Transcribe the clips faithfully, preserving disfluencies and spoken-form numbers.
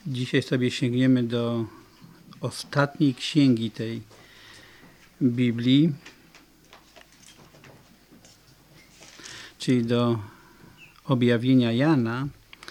Dzisiaj sobie sięgniemy do ostatniej księgi tej Biblii, czyli do objawienia Jana.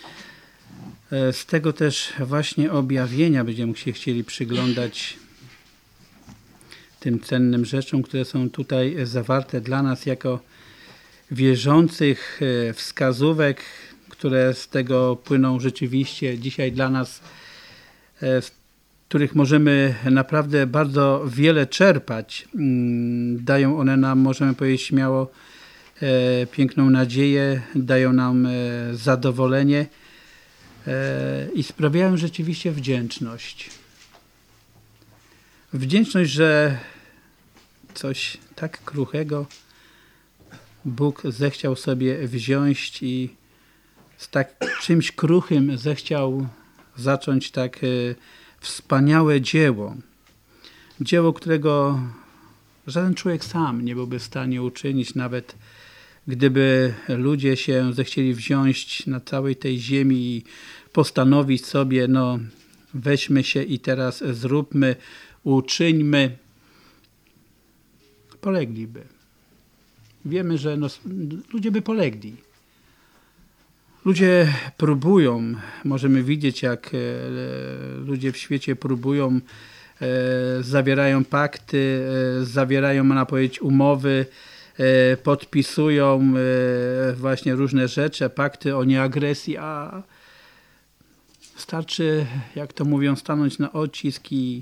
Z tego też właśnie objawienia będziemy się chcieli przyglądać tym cennym rzeczom, które są tutaj zawarte dla nas jako wierzących, wskazówek, które z tego płyną rzeczywiście dzisiaj dla nas, z których możemy naprawdę bardzo wiele czerpać. Dają one nam, możemy powiedzieć śmiało, piękną nadzieję, dają nam zadowolenie i sprawiają rzeczywiście wdzięczność. Wdzięczność, że coś tak kruchego Bóg zechciał sobie wziąć i z tak czymś kruchym zechciał zacząć tak wspaniałe dzieło. Dzieło, którego żaden człowiek sam nie byłby w stanie uczynić, nawet gdyby ludzie się zechcieli wziąć na całej tej ziemi i postanowić sobie, no weźmy się i teraz zróbmy, uczyńmy, polegliby. Wiemy, że no, ludzie by polegli. Ludzie próbują, możemy widzieć, jak e, ludzie w świecie próbują, e, zawierają pakty, e, zawierają, można powiedzieć, umowy, e, podpisują e, właśnie różne rzeczy, pakty o nieagresji, a starczy, jak to mówią, stanąć na odcisk i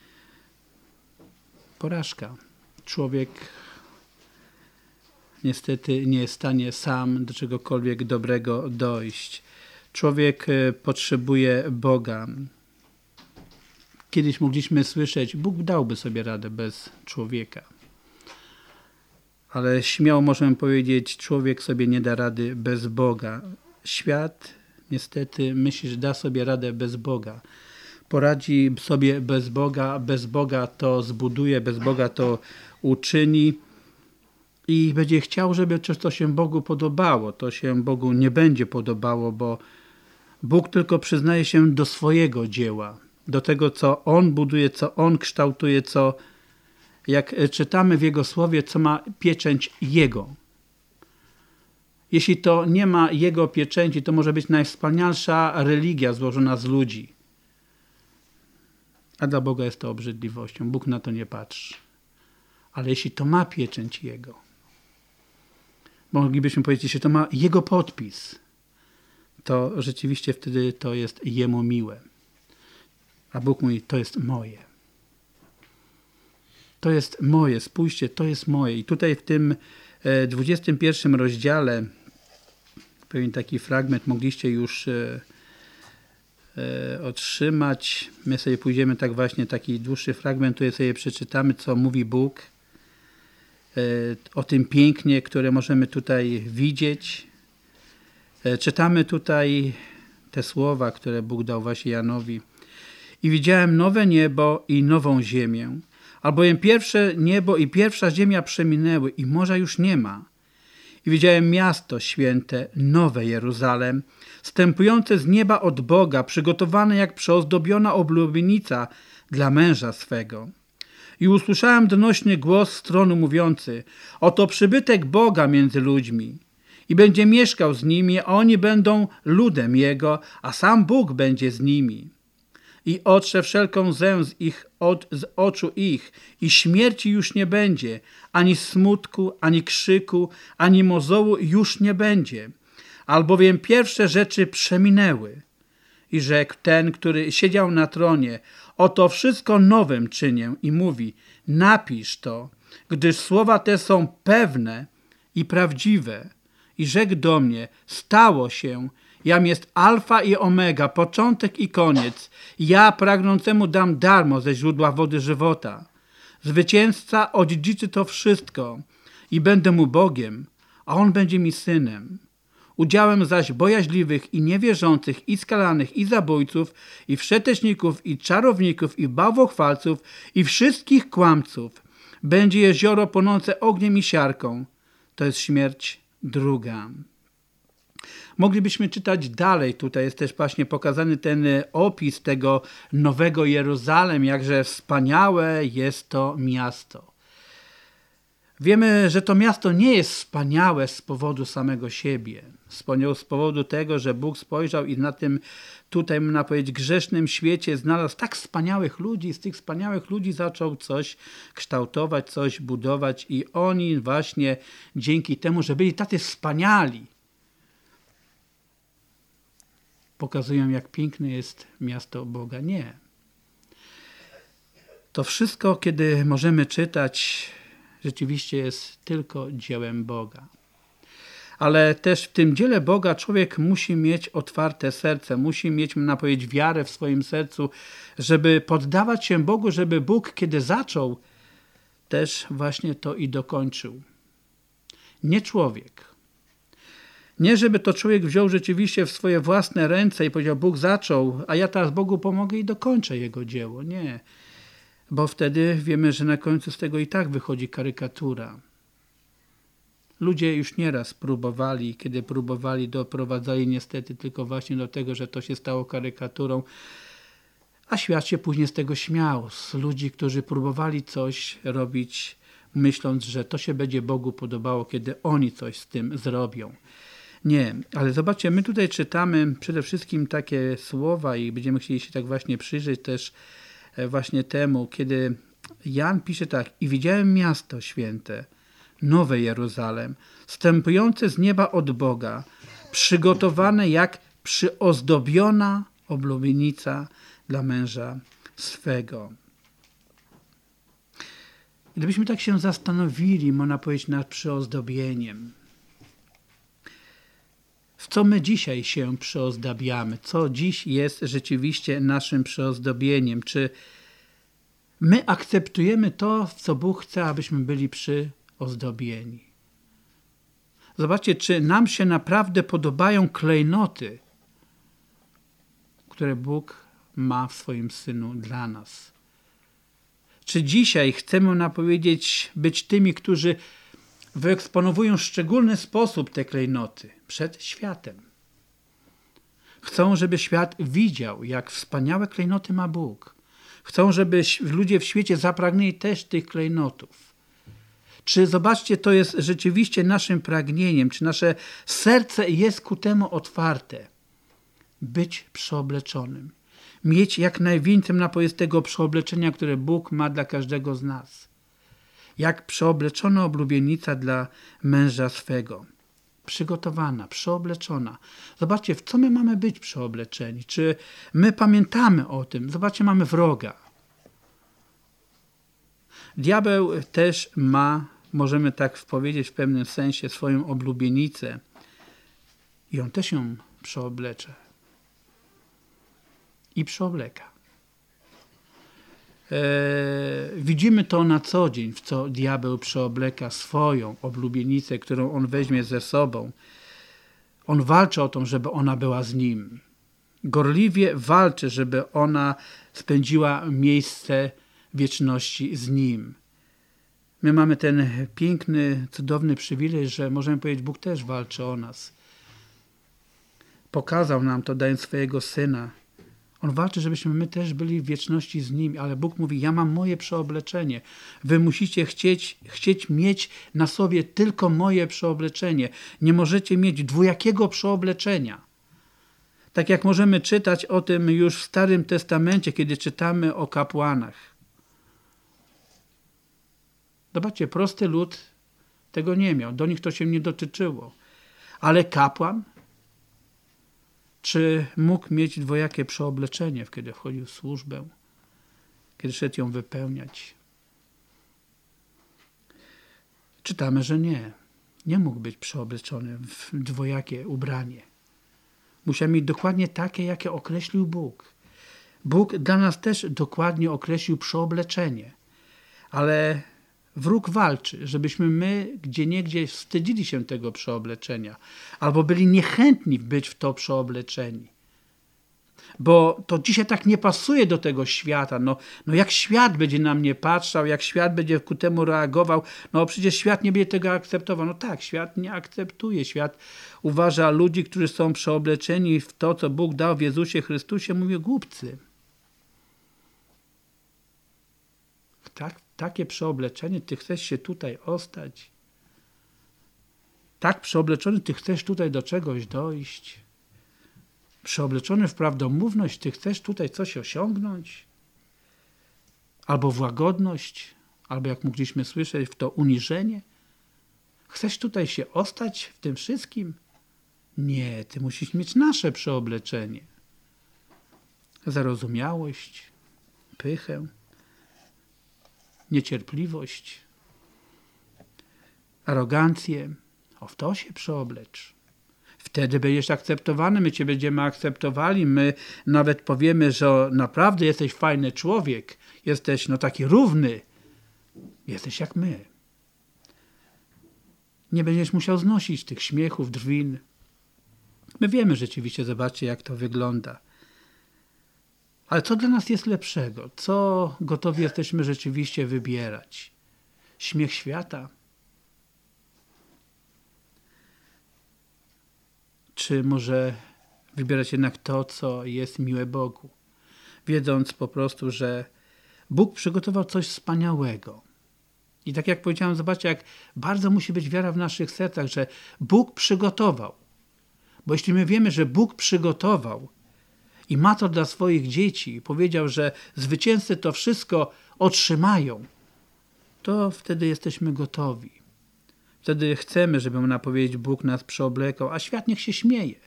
porażka. Człowiek niestety nie jest w stanie sam do czegokolwiek dobrego dojść. Człowiek potrzebuje Boga. Kiedyś mogliśmy słyszeć, Bóg dałby sobie radę bez człowieka. Ale śmiało możemy powiedzieć, człowiek sobie nie da rady bez Boga. Świat niestety myśli, że da sobie radę bez Boga. Poradzi sobie bez Boga, bez Boga to zbuduje, bez Boga to uczyni. I będzie chciał, żeby to się Bogu podobało. To się Bogu nie będzie podobało, bo Bóg tylko przyznaje się do swojego dzieła, do tego, co On buduje, co On kształtuje, co, jak czytamy w Jego słowie, co ma pieczęć Jego. Jeśli to nie ma Jego pieczęci, to może być najwspanialsza religia złożona z ludzi. A dla Boga jest to obrzydliwością. Bóg na to nie patrzy. Ale jeśli to ma pieczęć Jego, moglibyśmy powiedzieć, że to ma Jego podpis, to rzeczywiście wtedy to jest Jemu miłe. A Bóg mówi, to jest moje. To jest moje, spójrzcie, to jest moje. I tutaj w tym dwudziestym pierwszym rozdziale, pewien taki fragment mogliście już e, e, otrzymać. My sobie pójdziemy tak właśnie, taki dłuższy fragment, tutaj sobie przeczytamy, co mówi Bóg. O tym pięknie, które możemy tutaj widzieć. Czytamy tutaj te słowa, które Bóg dał właśnie Janowi. I widziałem nowe niebo i nową ziemię, albowiem pierwsze niebo i pierwsza ziemia przeminęły i morza już nie ma. I widziałem miasto święte, nowe Jeruzalem, wstępujące z nieba od Boga, przygotowane jak przeozdobiona oblubienica dla męża swego. I usłyszałem donośny głos z tronu mówiący, oto przybytek Boga między ludźmi i będzie mieszkał z nimi, a oni będą ludem Jego, a sam Bóg będzie z nimi. I otrze wszelką łzę z, ich, od, z oczu ich i śmierci już nie będzie, ani smutku, ani krzyku, ani mozołu już nie będzie, albowiem pierwsze rzeczy przeminęły. I rzekł ten, który siedział na tronie, oto wszystko nowym czynię i mówi, napisz to, gdyż słowa te są pewne i prawdziwe. I rzekł do mnie, stało się, jam jest alfa i omega, początek i koniec. Ja pragnącemu dam darmo ze źródła wody żywota. Zwycięzca odziedziczy to wszystko i będę mu Bogiem, a on będzie mi synem. Udziałem zaś bojaźliwych i niewierzących, i skalanych, i zabójców, i wszeteczników, i czarowników, i bałwochwalców, i wszystkich kłamców będzie jezioro płonące ogniem i siarką. To jest śmierć druga. Moglibyśmy czytać dalej. Tutaj jest też właśnie pokazany ten opis tego Nowego Jeruzalem, jakże wspaniałe jest to miasto. Wiemy, że to miasto nie jest wspaniałe z powodu samego siebie. Wspaniałe z powodu tego, że Bóg spojrzał i na tym tutaj, można powiedzieć, grzesznym świecie znalazł tak wspaniałych ludzi. Z tych wspaniałych ludzi zaczął coś kształtować, coś budować i oni właśnie dzięki temu, że byli tacy wspaniali, pokazują, jak piękne jest miasto Boga. Nie. To wszystko, kiedy możemy czytać, rzeczywiście jest tylko dziełem Boga. Ale też w tym dziele Boga człowiek musi mieć otwarte serce, musi mieć, można powiedzieć, wiarę w swoim sercu, żeby poddawać się Bogu, żeby Bóg, kiedy zaczął, też właśnie to i dokończył. Nie człowiek. Nie, żeby to człowiek wziął rzeczywiście w swoje własne ręce i powiedział, Bóg zaczął, a ja teraz Bogu pomogę i dokończę Jego dzieło. Nie. Bo wtedy wiemy, że na końcu z tego i tak wychodzi karykatura. Ludzie już nieraz próbowali, kiedy próbowali, doprowadzali niestety tylko właśnie do tego, że to się stało karykaturą, a świat się później z tego śmiał. Z ludzi, którzy próbowali coś robić, myśląc, że to się będzie Bogu podobało, kiedy oni coś z tym zrobią. Nie, ale zobaczcie, my tutaj czytamy przede wszystkim takie słowa i będziemy chcieli się tak właśnie przyjrzeć też właśnie temu, kiedy Jan pisze tak: i widziałem miasto święte, Nowe Jeruzalem, wstępujące z nieba od Boga, przygotowane jak przyozdobiona oblubienica dla męża swego. Gdybyśmy tak się zastanowili, można powiedzieć, nad przyozdobieniem. W co my dzisiaj się przyozdabiamy? Co dziś jest rzeczywiście naszym przyozdobieniem? Czy my akceptujemy to, w co Bóg chce, abyśmy byli przyozdobieni? Zobaczcie, czy nam się naprawdę podobają klejnoty, które Bóg ma w swoim Synu dla nas. Czy dzisiaj chcemy nam powiedzieć, być tymi, którzy wyeksponowują w szczególny sposób te klejnoty przed światem? Chcą, żeby świat widział, jak wspaniałe klejnoty ma Bóg. Chcą, żeby ludzie w świecie zapragnęli też tych klejnotów. Czy, zobaczcie, to jest rzeczywiście naszym pragnieniem, czy nasze serce jest ku temu otwarte? Być przeobleczonym. Mieć jak najwięcej napoju tego przeobleczenia, które Bóg ma dla każdego z nas. Jak przeobleczona oblubienica dla męża swego. Przygotowana, przeobleczona. Zobaczcie, w co my mamy być przeobleczeni. Czy my pamiętamy o tym? Zobaczcie, mamy wroga. Diabeł też ma, możemy tak powiedzieć w pewnym sensie, swoją oblubienicę. I on też ją przeoblecze. I przeobleka. E, widzimy to na co dzień, w co diabeł przeobleka swoją oblubienicę, którą on weźmie ze sobą. On walczy o to, żeby ona była z nim. Gorliwie walczy, żeby ona spędziła miejsce wieczności z nim. My mamy ten piękny, cudowny przywilej, że możemy powiedzieć, Bóg też walczy o nas. Pokazał nam to, dając swojego Syna. On walczy, żebyśmy my też byli w wieczności z Nim, ale Bóg mówi, ja mam moje przeobleczenie. Wy musicie chcieć, chcieć mieć na sobie tylko moje przeobleczenie. Nie możecie mieć dwojakiego przeobleczenia. Tak jak możemy czytać o tym już w Starym Testamencie, kiedy czytamy o kapłanach. Zobaczcie, prosty lud tego nie miał. Do nich to się nie dotyczyło. Ale kapłan, czy mógł mieć dwojakie przeobleczenie, kiedy wchodził w służbę, kiedy szedł ją wypełniać? Czytamy, że nie. Nie mógł być przeobleczony w dwojakie ubranie. Musiał mieć dokładnie takie, jakie określił Bóg. Bóg dla nas też dokładnie określił przeobleczenie. Ale wróg walczy, żebyśmy my gdzieniegdzie wstydzili się tego przeobleczenia albo byli niechętni być w to przeobleczeni. Bo to dzisiaj tak nie pasuje do tego świata. No, no jak świat będzie na mnie patrzał, jak świat będzie ku temu reagował, no przecież świat nie będzie tego akceptował. No tak, świat nie akceptuje. Świat uważa ludzi, którzy są przeobleczeni w to, co Bóg dał w Jezusie Chrystusie, mówię głupcy. Tak, takie przeobleczenie, ty chcesz się tutaj ostać. Tak przeobleczony, ty chcesz tutaj do czegoś dojść. Przeobleczony w prawdomówność, ty chcesz tutaj coś osiągnąć? Albo w łagodność, albo jak mogliśmy słyszeć, w to uniżenie? Chcesz tutaj się ostać w tym wszystkim? Nie, ty musisz mieć nasze przeobleczenie. Zarozumiałość, pychę, niecierpliwość, arogancję. O, w to się przeoblecz. Wtedy będziesz akceptowany, my cię będziemy akceptowali, my nawet powiemy, że naprawdę jesteś fajny człowiek, jesteś no taki równy, jesteś jak my. Nie będziesz musiał znosić tych śmiechów, drwin. My wiemy rzeczywiście, zobaczcie jak to wygląda. Ale co dla nas jest lepszego? Co gotowi jesteśmy rzeczywiście wybierać? Śmiech świata? Czy może wybierać jednak to, co jest miłe Bogu? Wiedząc po prostu, że Bóg przygotował coś wspaniałego. I tak jak powiedziałem, zobaczcie, jak bardzo musi być wiara w naszych sercach, że Bóg przygotował. Bo jeśli my wiemy, że Bóg przygotował i ma to dla swoich dzieci i powiedział, że zwycięzcy to wszystko otrzymają, to wtedy jesteśmy gotowi. Wtedy chcemy, żeby można powiedzieć, Bóg nas przeoblekał, a świat niech się śmieje.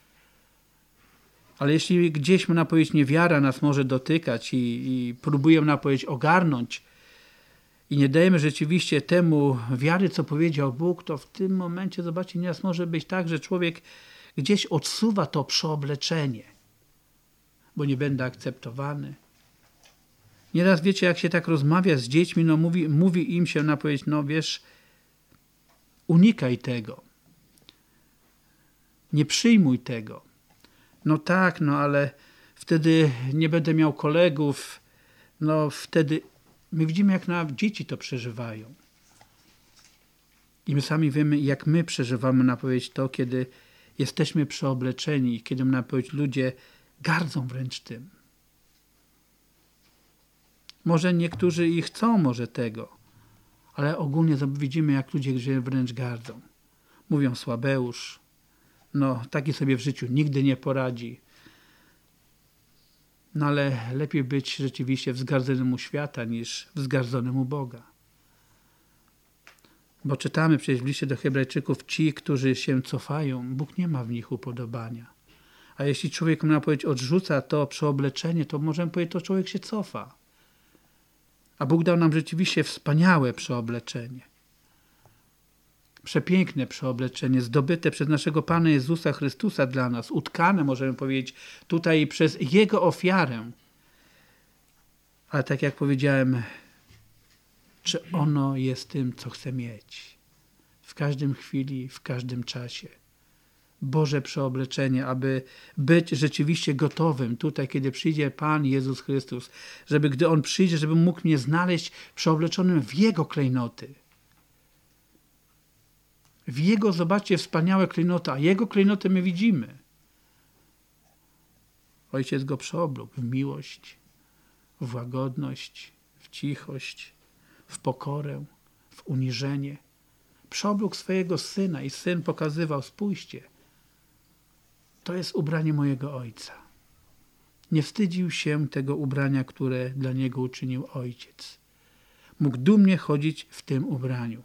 Ale jeśli gdzieś, można powiedzieć, niewiara nas może dotykać i, i próbuje, można powiedzieć, ogarnąć i nie dajemy rzeczywiście temu wiary, co powiedział Bóg, to w tym momencie, zobaczcie, nieraz może być tak, że człowiek gdzieś odsuwa to przeobleczenie, bo nie będę akceptowany. Nieraz, wiecie, jak się tak rozmawia z dziećmi, no mówi, mówi im się, na powiedzieć, no wiesz, unikaj tego. Nie przyjmuj tego. No tak, no ale wtedy nie będę miał kolegów. No wtedy my widzimy, jak na dzieci to przeżywają. I my sami wiemy, jak my przeżywamy, na powiedzieć, to, kiedy jesteśmy przeobleczeni i kiedy, na powiedzieć, ludzie gardzą wręcz tym. Może niektórzy i chcą może tego, ale ogólnie widzimy, jak ludzie wręcz gardzą. Mówią słabeusz, no taki sobie w życiu nigdy nie poradzi. No ale lepiej być rzeczywiście wzgardzonemu świata niż wzgardzonemu Boga. Bo czytamy przecież w liście do Hebrajczyków, ci, którzy się cofają, Bóg nie ma w nich upodobania. A jeśli człowiek, można powiedzieć, odrzuca to przeobleczenie, to możemy powiedzieć, to człowiek się cofa. A Bóg dał nam rzeczywiście wspaniałe przeobleczenie. Przepiękne przeobleczenie, zdobyte przez naszego Pana Jezusa Chrystusa dla nas, utkane, możemy powiedzieć, tutaj przez Jego ofiarę. Ale tak jak powiedziałem, czy ono jest tym, co chcę mieć? W każdym chwili, w każdym czasie. Boże przeobleczenie, aby być rzeczywiście gotowym tutaj, kiedy przyjdzie Pan Jezus Chrystus, żeby gdy On przyjdzie, żeby mógł mnie znaleźć przeobleczonym w Jego klejnoty. W Jego, zobaczcie, wspaniałe klejnoty, a Jego klejnoty my widzimy. Ojciec Go przeoblókł w miłość, w łagodność, w cichość, w pokorę, w uniżenie. Przeoblókł swojego Syna i Syn pokazywał, spójrzcie, to jest ubranie mojego Ojca. Nie wstydził się tego ubrania, które dla Niego uczynił Ojciec. Mógł dumnie chodzić w tym ubraniu.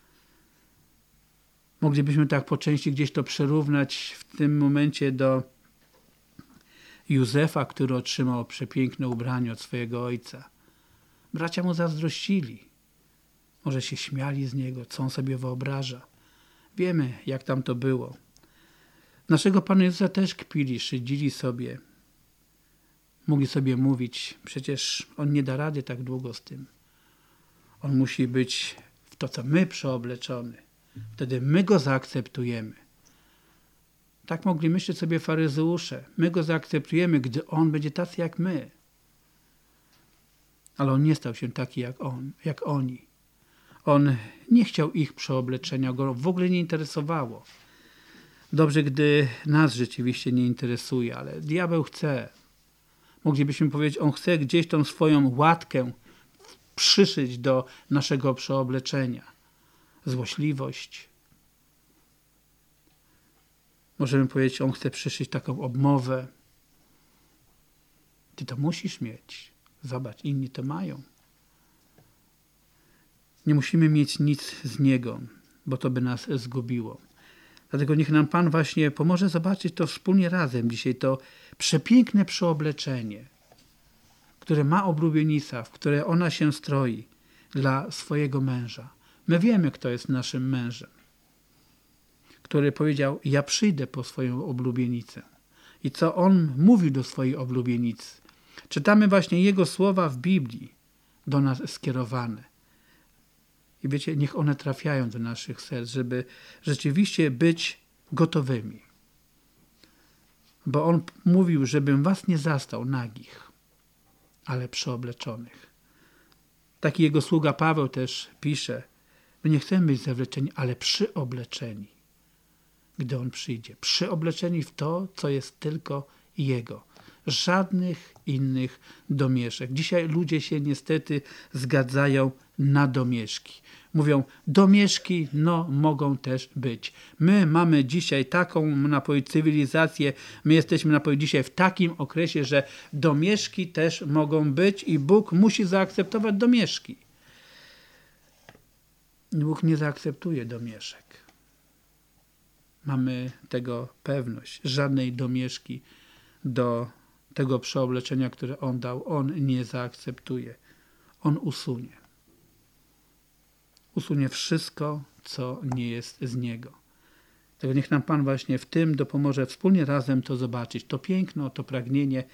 Moglibyśmy tak po części gdzieś to przerównać w tym momencie do Józefa, który otrzymał przepiękne ubranie od swojego ojca. Bracia mu zazdrościli. Może się śmiali z niego, co on sobie wyobraża. Wiemy, jak tam to było. Naszego Pana Jezusa też kpili, szydzili sobie. Mogli sobie mówić, przecież On nie da rady tak długo z tym. On musi być w to, co my przeobleczony. Wtedy my Go zaakceptujemy. Tak mogli myśleć sobie faryzeusze. My go zaakceptujemy, gdy on będzie tacy jak my. Ale on nie stał się taki jak on, jak oni. On nie chciał ich przeobleczenia, go w ogóle nie interesowało. Dobrze, gdy nas rzeczywiście nie interesuje, ale diabeł chce. Moglibyśmy powiedzieć, on chce gdzieś tą swoją łatkę przyszyć do naszego przeobleczenia. Złośliwość. Możemy powiedzieć, on chce przyszyć taką obmowę. Ty to musisz mieć. Zobacz, inni to mają. Nie musimy mieć nic z niego, bo to by nas zgubiło. Dlatego niech nam Pan właśnie pomoże zobaczyć to wspólnie razem dzisiaj, to przepiękne przeobleczenie, które ma oblubienica, w które ona się stroi dla swojego męża. My wiemy, kto jest naszym mężem, który powiedział, ja przyjdę po swoją oblubienicę. I co on mówił do swojej oblubienicy. Czytamy właśnie jego słowa w Biblii do nas skierowane. I wiecie, niech one trafiają do naszych serc, żeby rzeczywiście być gotowymi. Bo on mówił, żebym was nie zastał nagich, ale przeobleczonych. Taki jego sługa Paweł też pisze, my nie chcemy być zawleczeni, ale przyobleczeni, gdy on przyjdzie. Przyobleczeni w to, co jest tylko jego. Żadnych innych domieszek. Dzisiaj ludzie się niestety zgadzają na domieszki. Mówią, domieszki no mogą też być. My mamy dzisiaj taką, można powiedzieć, cywilizację, my jesteśmy, można powiedzieć, dzisiaj w takim okresie, że domieszki też mogą być i Bóg musi zaakceptować domieszki. Bóg nie zaakceptuje domieszek. Mamy tego pewność. Żadnej domieszki do tego przeobleczenia, które On dał, On nie zaakceptuje. On usunie. Usunie wszystko, co nie jest z Niego. Tego niech nam Pan właśnie w tym dopomoże wspólnie razem to zobaczyć. To piękno, to pragnienie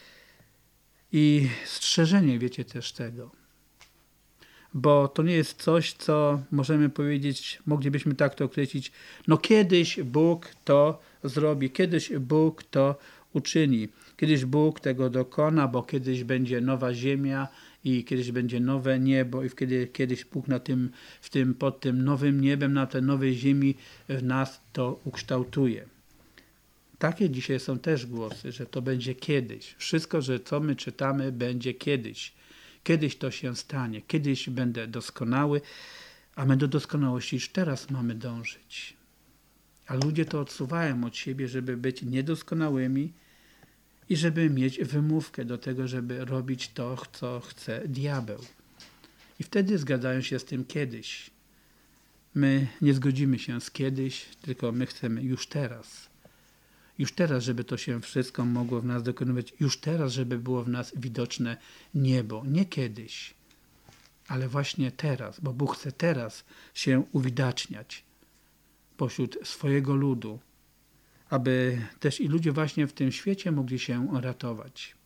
i strzeżenie, wiecie, też tego. Bo to nie jest coś, co możemy powiedzieć, moglibyśmy tak to określić, no kiedyś Bóg to zrobi, kiedyś Bóg to uczyni. Kiedyś Bóg tego dokona, bo kiedyś będzie nowa ziemia i kiedyś będzie nowe niebo i kiedy, kiedyś Bóg na tym, w tym, pod tym nowym niebem, na tej nowej ziemi w nas to ukształtuje. Takie dzisiaj są też głosy, że to będzie kiedyś. Wszystko, że co my czytamy, będzie kiedyś. Kiedyś to się stanie. Kiedyś będę doskonały, a my do doskonałości już teraz mamy dążyć. A ludzie to odsuwają od siebie, żeby być niedoskonałymi i żeby mieć wymówkę do tego, żeby robić to, co chce diabeł. I wtedy zgadzają się z tym kiedyś. My nie zgodzimy się z kiedyś, tylko my chcemy już teraz. Już teraz, żeby to się wszystko mogło w nas dokonywać. Już teraz, żeby było w nas widoczne niebo. Nie kiedyś, ale właśnie teraz, bo Bóg chce teraz się uwidaczniać pośród swojego ludu, aby też i ludzie właśnie w tym świecie mogli się ratować.